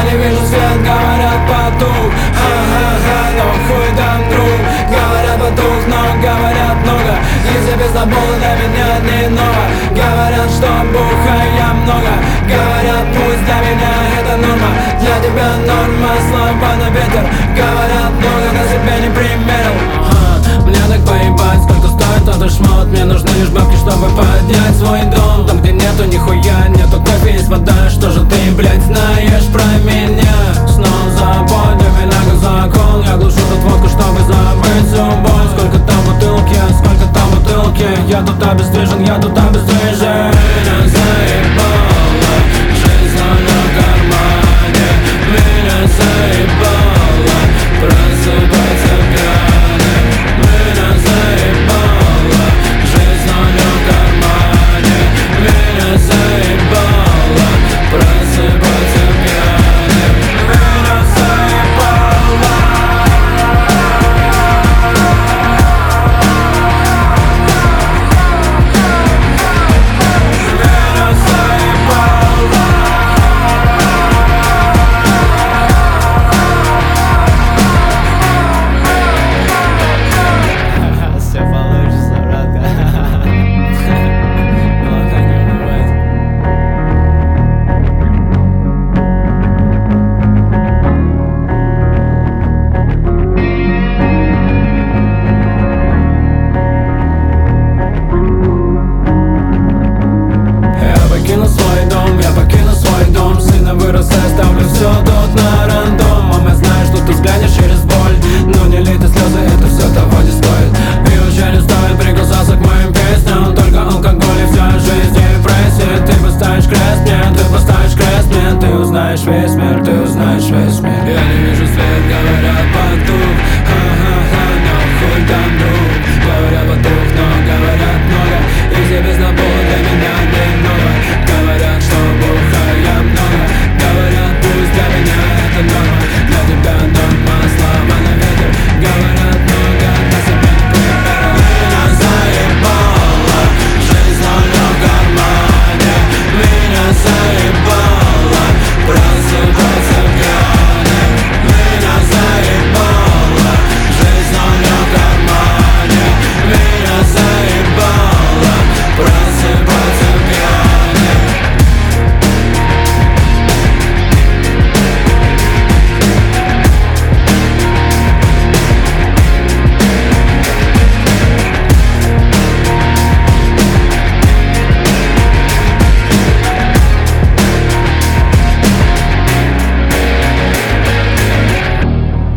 не вижу свет, говорят потух. Ха-ха-ха, но хуй там друг. Говорят потух, но говорят много. И все пиздоболы для меня не ново. Говорят, что бухаю я много. Говорят, пусть для меня это норма. Для тебя норма, слова на ветер. Говорят много, на себе не примерил. Мне так поебать, сколько стоит этот шмот. Мне нужны лишь бабки, чтобы поднять свой дом. Там, где нету нихуя, нету кофе, есть вода. Что же ты, блядь, знаешь про меня? Снова забой, для меня как закон. Я глушу тут водку, чтобы забыть всю боль. Сколько там бутылки, сколько там бутылки. Я тут обездвижен, я тут обездвижен. Меня заебала жизнь на кармане. Меня заебала просыпаться пьяным. Меня заебала жизнь на кармане. Меня заебала просыпаться пьяным. Меня заебала. Меня заебала. Все получится, братка. Главное не унывать. Я покину свой дом, сына вырос, оставлю все дома.